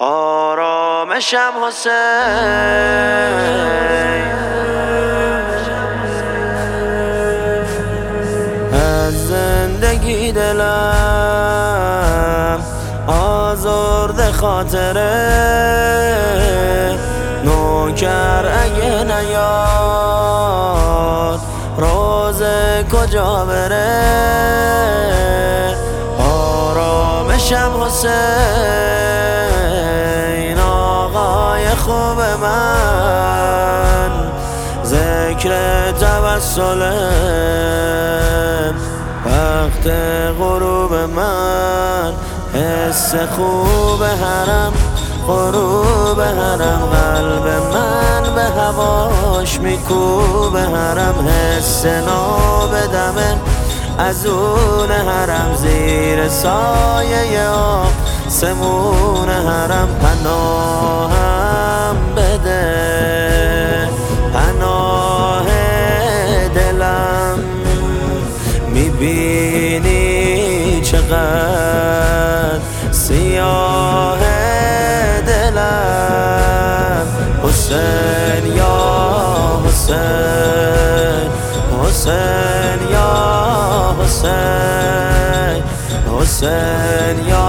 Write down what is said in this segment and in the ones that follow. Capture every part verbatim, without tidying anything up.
آرامشم حسین، از زندگی دلم آزرده خاطره، نوکر اگه نیاد روزه کجا بره. آرامشم حسین، آقای خوب من، ذکر توسلم وقت غروب من، حس خوب حرم غروب حرم، قلب من به هواش میکوبه حرم، حس ناب دمه از اون حرم، زیر سایه آسمون حرم. پناهم بده پناه دلم، میبینی چقدر سیاه دلم. حسین یا حسین، حسین یا حسین، حسین یا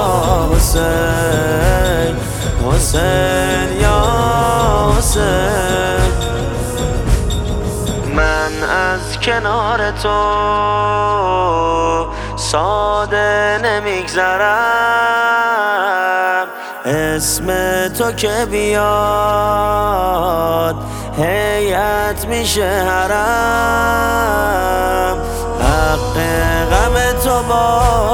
حسین، حسین یا حسین. من از کنار تو ساده نمیگذرم، اسم تو که بیاد هیئت میشه حرم. حق غم تو با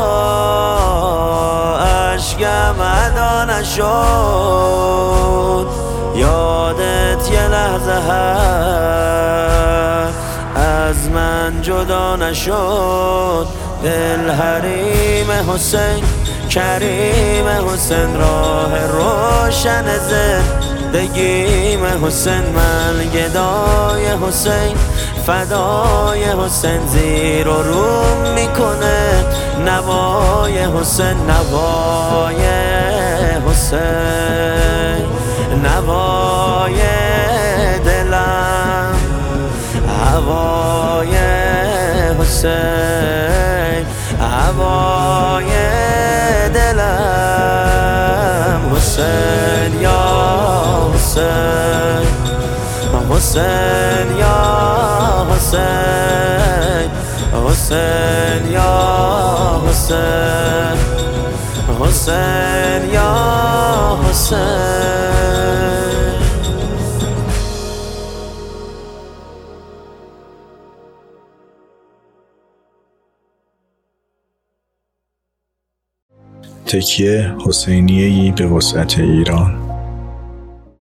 اشکم ادا نشد، یادت یه لحظه هست از من جدا نشد. دل حریم حسین، کریم حسین، راه روشن زندگیم حسین، من گدای حسین، فدای حسین، زیر و روم میکنه نوای حسین، نوای حسین، نوای دلم، هوای حسین، هوای دلم. حسین یا حسین، حسین یا حسین، حسین یا حسین، حسین یا حسین. تکیه حسینیه‌ای به وسعت ایران.